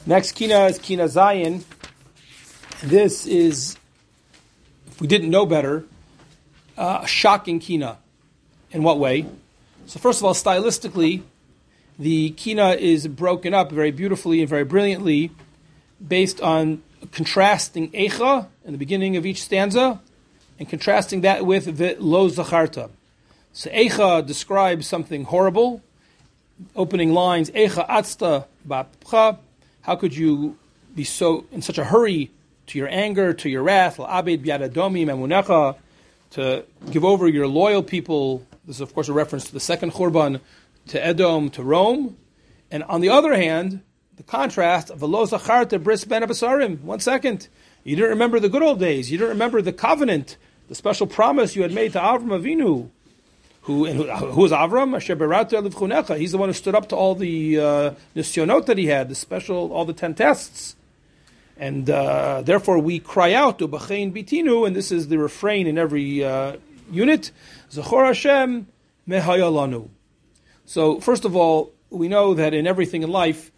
Next kina is kina zayin. This is, if we didn't know better, a shocking kina. In what way? So first of all, stylistically, the kina is broken up very beautifully and very brilliantly based on contrasting eicha in the beginning of each stanza and contrasting that with the lo zacharta. So eicha describes something horrible. Opening lines, eicha atzta ba'apcha. How could you be so in such a hurry to your anger, to your wrath, la'abed bi'adadomi memunecha, to give over your loyal people. This is, of course, a reference to the second Churban, to Edom, to Rome. And on the other hand, the contrast of V'lo zacharta bris ben abasarim. 1 second. You didn't remember the good old days. You didn't remember the covenant, the special promise you had made to Avram Avinu. Who is Avram? Asher berata livchunecha. He's the one who stood up to all the nisyonot that he had, the special, all the 10 tests. And therefore we cry out, U'bachein bitinu, and this is the refrain in every unit, Zachor Hashem mehaya lanu. So first of all, we know that in everything in life,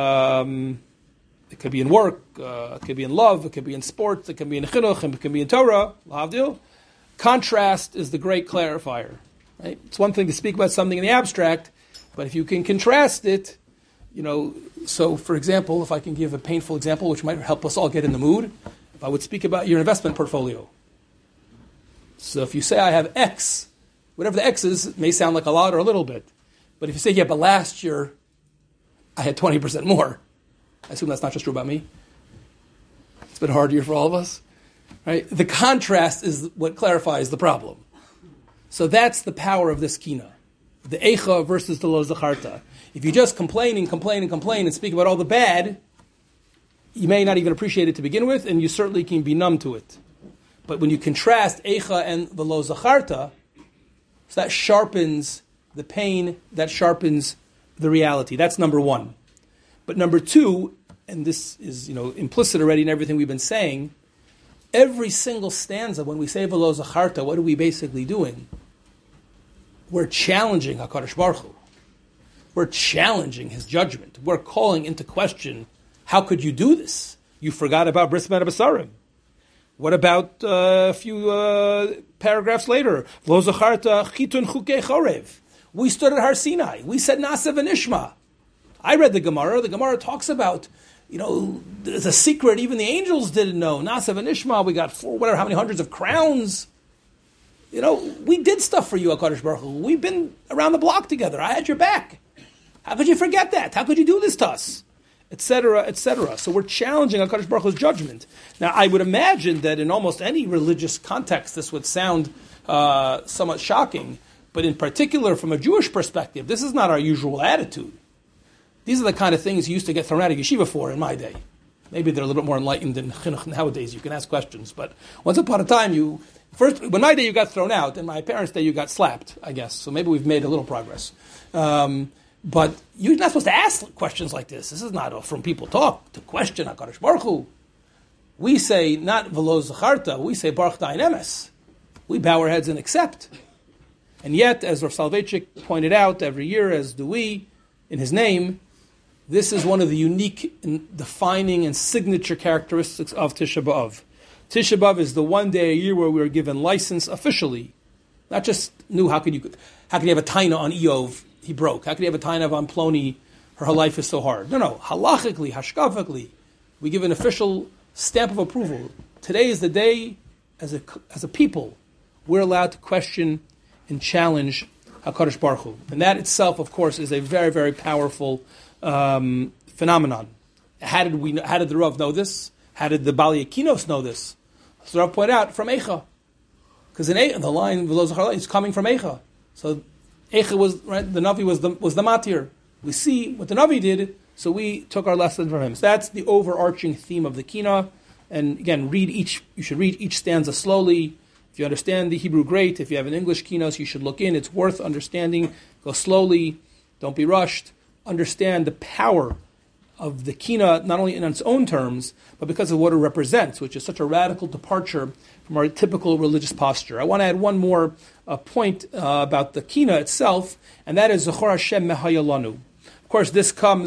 it could be in work, it could be in love, it could be in sports, it could be in chinuch, it could be in Torah, l'havdil. Contrast is the great clarifier. Right? It's one thing to speak about something in the abstract, but if you can contrast it, so for example, if I can give a painful example, which might help us all get in the mood, if I would speak about your investment portfolio. So if you say I have X, whatever the X is, it may sound like a lot or a little bit. But if you say, yeah, but last year I had 20% more, I assume that's not just true about me. It's been a hard year for all of us. Right? The contrast is what clarifies the problem. So that's the power of this kina. The eicha versus the lo zacharta. If you just complain and speak about all the bad, you may not even appreciate it to begin with, and you certainly can be numb to it. But when you contrast eicha and the lo zacharta, so that sharpens the pain, that sharpens the reality. That's number one. But number two, and this is implicit already in everything we've been saying, every single stanza, when we say v'lo zacharta, what are we basically doing? We're challenging HaKadosh Baruch Hu. We're challenging His judgment. We're calling into question, how could you do this? You forgot about Bris Ben Abasarim. What about a few paragraphs later? V'lo zacharta chitun chukei chorev. We stood at Har Sinai. We said Nasa v'nishma. I read the Gemara. The Gemara talks about, there's a secret even the angels didn't know. Nasa v'nishma. We got how many hundreds of crowns. We did stuff for you, HaKadosh Baruch Hu. We've been around the block together. I had your back. How could you forget that? How could you do this to us? Etc., etc. So we're challenging HaKadosh Baruch Hu's judgment. Now, I would imagine that in almost any religious context, this would sound somewhat shocking. But in particular, from a Jewish perspective, this is not our usual attitude. These are the kind of things you used to get thrown out of yeshiva for in my day. Maybe they're a little bit more enlightened than chinuch nowadays. You can ask questions. But once upon a time, when my day you got thrown out, and my parents' day you got slapped, I guess. So maybe we've made a little progress. But you're not supposed to ask questions like this. This is not from people talk to question HaKadosh Baruch Hu. We say not v'lo zacharta, we say Baruch Dayan Emes. We bow our heads and accept. And yet, as Rav Soloveitchik pointed out every year, as do we, in his name, this is one of the unique and defining and signature characteristics of Tisha B'Av. Tisha B'Av is the one day a year where we are given license officially. Not just how could you have a taina on Eov, he broke. How could you have a taina on Ploni, her life is so hard. No, halachically, hashkafically, we give an official stamp of approval. Today is the day, as a people, we're allowed to question and challenge HaKadosh Baruch Hu. And that itself, of course, is a very, very powerful phenomenon. How did the Rav know this? How did the Bali Akinos know this? So Rav pointed out, from Eicha. Because in Eicha, the line, V'lo zacharta, is coming from Eicha. So Eicha was, right, the Navi was the matir. We see what the Navi did, so we took our lesson from him. So that's the overarching theme of the Kina. And again, you should read each stanza slowly. If you understand the Hebrew, great. If you have an English kinos, you should look in. It's worth understanding. Go slowly. Don't be rushed. Understand the power of the kina, not only in its own terms, but because of what it represents, which is such a radical departure from our typical religious posture. I want to add one more point about the kina itself, and that is Zachor Hashem mehaya lanu. Of course, this comes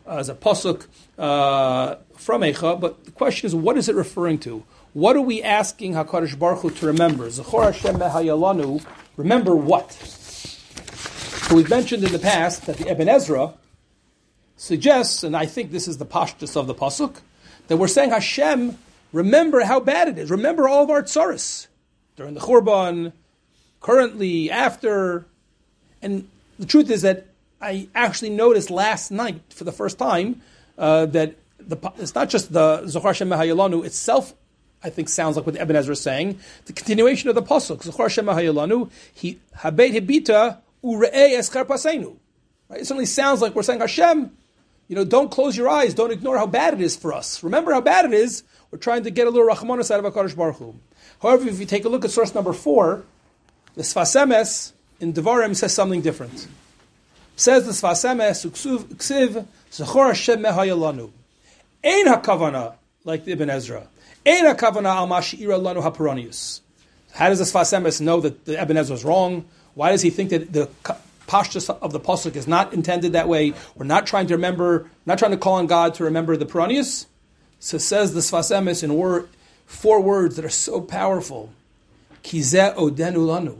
as a pasuk from Eicha, but the question is, what is it referring to? What are we asking HaKadosh Baruch Hu to remember? Zechor Hashem Mehayalanu, remember what? So we've mentioned in the past that the Ibn Ezra suggests, and I think this is the pashtus of the pasuk, that we're saying, Hashem, remember how bad it is. Remember all of our tsaris during the Churban, currently, after. And the truth is that I actually noticed last night for the first time that it's not just the Zechor Hashem Mehayalanu itself, I think sounds like what Ibn Ezra is saying. The continuation of the pasuk, Zechor Hashem Mehayalanu, habeit hibita ure'ei esker paseinu. It certainly sounds like we're saying, Hashem, don't close your eyes, don't ignore how bad it is for us. Remember how bad it is. We're trying to get a little rachmanos out of HaKadosh Baruch Hu. However, if you take a look at source number 4, the Sfas Emes in Devarim says something different. Says the Sfas Emes, Uksiv, Zechor Hashem Mehayalanu. Ein hakavana, like the Ibn Ezra. Ein hakavana al mashira lanu haparonius. How does the Sfas Emes know that the Ibn Ezra is wrong? Why does he think that the pashtus of the pasuk is not intended that way? We're not trying to remember, not trying to call on God to remember the paronius. So says the Sfas Emes in 4 words that are so powerful. Kizeh odenu lanu.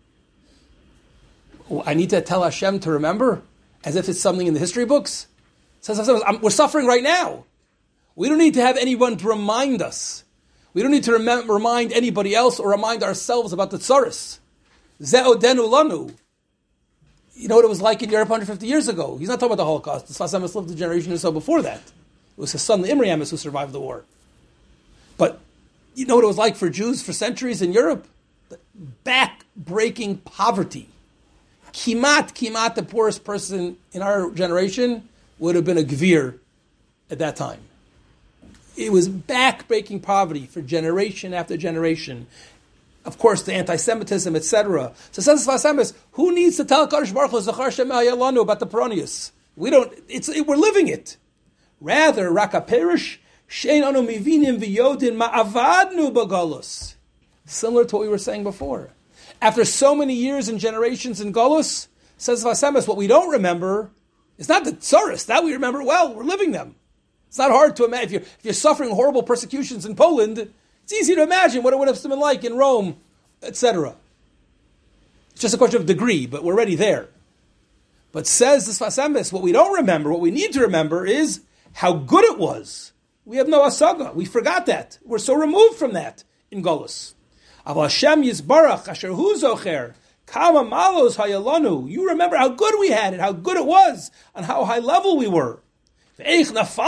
I need to tell Hashem to remember, as if it's something in the history books. Says Hashem, we're suffering right now. We don't need to have anyone to remind us. We don't need to remind anybody else or remind ourselves about the tsaris. Zeh odenu lanu. You know what it was like in Europe 150 years ago. He's not talking about the Holocaust. The Sfas Emes lived a generation or so before that. It was his son, the Imri Emes, who survived the war. But you know what it was like for Jews for centuries in Europe? Back-breaking poverty. Kimat, the poorest person in our generation would have been a gvir at that time. It was back-breaking poverty for generation after generation. Of course, the anti-Semitism, etc. So says Sfas Emes, who needs to tell Kadosh Baruch Hu Zechor Hashem Mehayalanu about the Peronius? We don't. We're living it. Rather, Raka Perish Shein Anu Mivinim V'Yodin Ma'avadnu B'Galus. Similar to what we were saying before. After so many years and generations in Galus, says Sfas Emes, what we don't remember is not the tsaris. That we remember well. We're living them. It's not hard to imagine. If you're suffering horrible persecutions in Poland, it's easy to imagine what it would have been like in Rome, etc. It's just a question of degree, but we're already there. But says the Sfas Emes, what we don't remember, what we need to remember is how good it was. We have no asaga. We forgot that. We're so removed from that in Golus. Aval Hashem Yisbarach Asher Hu Zocher Kama Malos Hayalanu. You remember how good we had it, how good it was, and how high level we were. In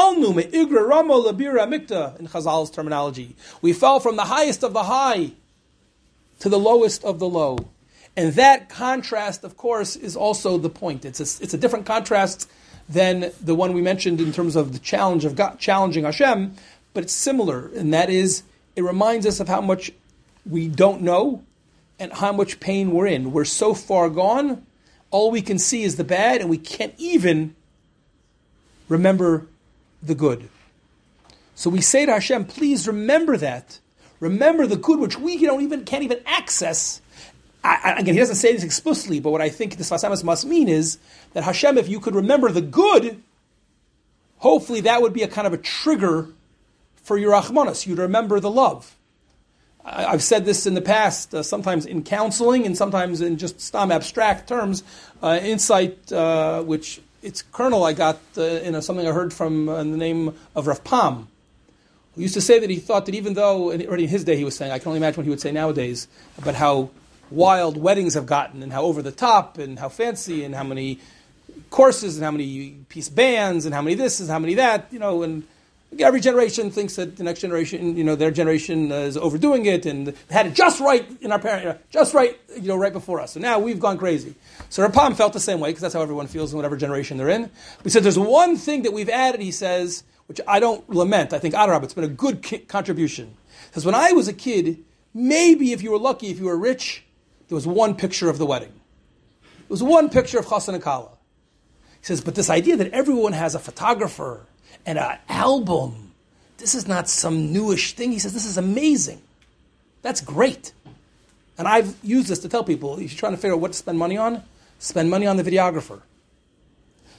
Chazal's terminology, we fell from the highest of the high to the lowest of the low, and that contrast, of course, is also the point. It's a different contrast than the one we mentioned in terms of the challenge of God, challenging Hashem, but it's similar, and that is, it reminds us of how much we don't know and how much pain we're in. We're so far gone, all we can see is the bad, and we can't even remember the good. So we say to Hashem, please remember that. Remember the good which we can't even access. Again, he doesn't say this explicitly, but what I think the Sfas Emes must mean is that Hashem, if you could remember the good, hopefully that would be a kind of a trigger for your Rachmanos. You'd remember the love. I've said this in the past, sometimes in counseling and sometimes in just stam abstract terms, insight which it's kernel I got in something I heard from in the name of Rav Pam, who used to say that he thought that even though, already in his day he was saying, I can only imagine what he would say nowadays, about how wild weddings have gotten and how over the top and how fancy and how many courses and how many piece bands and how many this and how many that, and every generation thinks that the next generation, their generation is overdoing it and had it just right in our parents, just right, right before us. So now we've gone crazy. So Rapam felt the same way because that's how everyone feels in whatever generation they're in. But he said there's one thing that we've added, he says, which I don't lament. I think, Adarab, it's been a good contribution. He says, when I was a kid, maybe if you were lucky, if you were rich, there was one picture of the wedding. There was one picture of Chassan and Kala. He says, but this idea that everyone has a photographer and an album, this is not some newish thing. He says, this is amazing. That's great. And I've used this to tell people, if you're trying to figure out what to spend money on the videographer.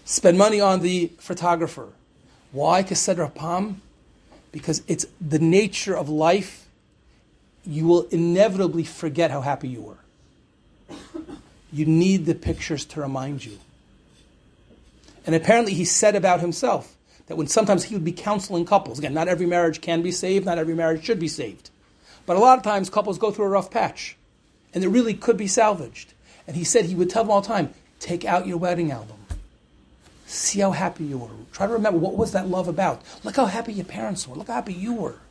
Spend money on the photographer. Why Keseder Apam? Because it's the nature of life. You will inevitably forget how happy you were. You need the pictures to remind you. And apparently he said about himself that when sometimes he would be counseling couples, again, not every marriage can be saved, not every marriage should be saved. But a lot of times couples go through a rough patch, and it really could be salvaged. And he said he would tell them all the time, take out your wedding album. See how happy you were. Try to remember, what was that love about? Look how happy your parents were. Look how happy you were.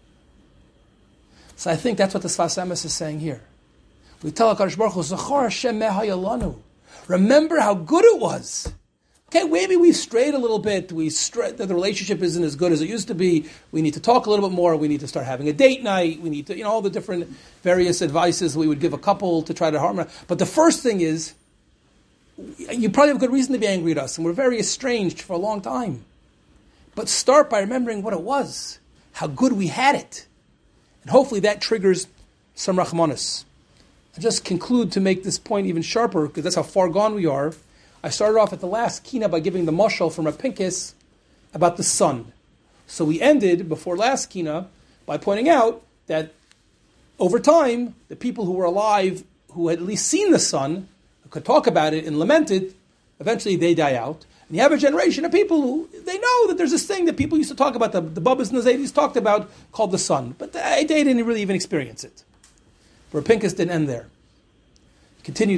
So I think that's what the Sfas Emes is saying here. We tell HaKadosh Baruch Hu, Zachor Hashem mehayalanu. Remember how good it was. Okay, maybe we've strayed a little bit. The relationship isn't as good as it used to be. We need to talk a little bit more. We need to start having a date night. We need to, all the different various advices we would give a couple to try to harmonize. But the first thing is, you probably have a good reason to be angry at us, and we're very estranged for a long time. But start by remembering what it was, how good we had it. And hopefully that triggers some rachmanis. I just conclude to make this point even sharper, because that's how far gone we are. I started off at the last kina by giving the mashal from Rav Pincus about the sun. So we ended, before last kina, by pointing out that over time, the people who were alive, who had at least seen the sun, who could talk about it and lament it, eventually they die out. And you have a generation of people who, they know that there's this thing that people used to talk about, the Babas and the Zaydis talked about, called the sun. But they didn't really even experience it. Rav Pincus didn't end there. Continued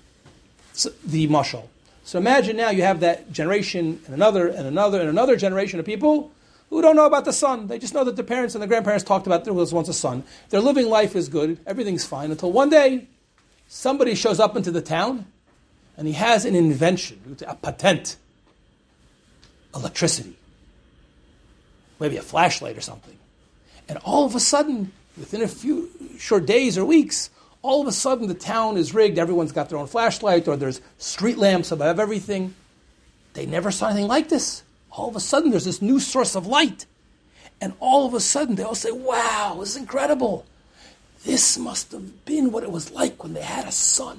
the mashal. So imagine now you have that generation and another generation of people who don't know about the sun. They just know that their parents and their grandparents talked about there was once a sun. Their living life is good. Everything's fine until one day somebody shows up into the town and he has an invention, a patent, electricity, maybe a flashlight or something. And all of a sudden, within a few short days or weeks, all of a sudden the town is rigged, everyone's got their own flashlight, or there's street lamps above everything. They never saw anything like this. All of a sudden there's this new source of light. And all of a sudden they all say, wow, this is incredible. This must have been what it was like when they had a sun.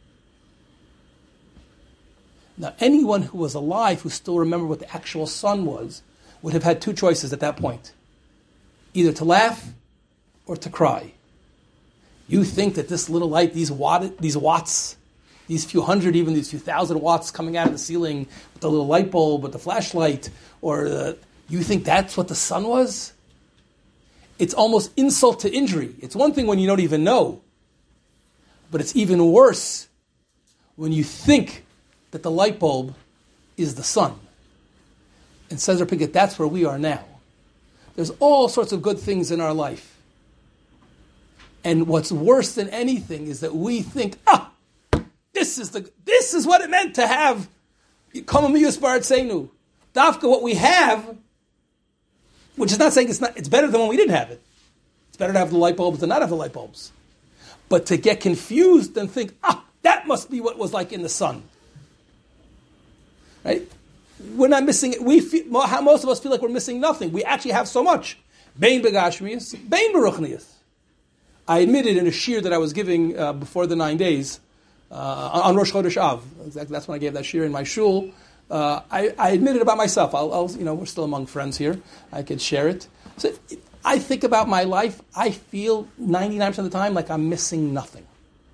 Now anyone who was alive who still remembered what the actual sun was would have had two choices at that point. Either to laugh or to cry. You think that this little light, these watts, these few hundred, even these few thousand watts coming out of the ceiling with the little light bulb, with the flashlight, you think that's what the sun was? It's almost insult to injury. It's one thing when you don't even know, but it's even worse when you think that the light bulb is the sun. And says Rav Pincus, that's where we are now. There's all sorts of good things in our life. And what's worse than anything is that we think, this is what it meant to have Dafka, what we have, which is not saying it's better than when we didn't have it. It's better to have the light bulbs than not have the light bulbs. But to get confused and think, that must be what it was like in the sun. Right? We're not missing it. Most of us feel like we're missing nothing. We actually have so much. Bein begashmius, bein beruchnius. I admitted in a shir that I was giving before the 9 days, on Rosh Chodesh Av. Exactly, that's when I gave that shir in my shul. I admitted about myself. We're still among friends here. I could share it. So I think about my life. I feel 99% of the time like I'm missing nothing.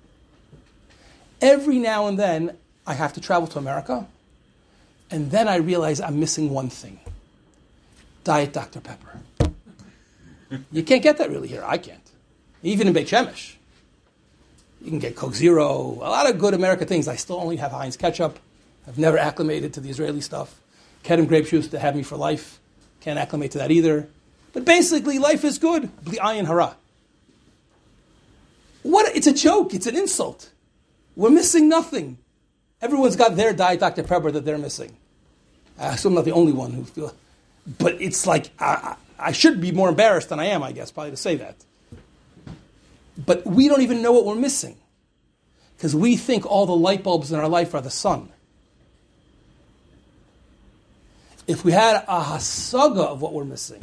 Every now and then, I have to travel to America, and then I realize I'm missing one thing. Diet Dr. Pepper. You can't get that really here. I can't. Even in Beit Shemesh. You can get Coke Zero, a lot of good American things. I still only have Heinz ketchup. I've never acclimated to the Israeli stuff. Kedem grape juice to have me for life. Can't acclimate to that either. But basically, life is good. Bli ayin hara. It's a joke. It's an insult. We're missing nothing. Everyone's got their Diet Dr. Pepper that they're missing. I assume I'm not the only one who feels. But it's like, I should be more embarrassed than I am, I guess, probably to say that. But we don't even know what we're missing. Because we think all the light bulbs in our life are the sun. If we had a hasaga of what we're missing,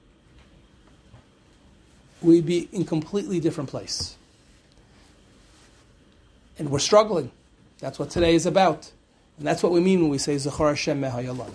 we'd be in a completely different place. And we're struggling. That's what today is about. And that's what we mean when we say Zechor Hashem Mehayalanim.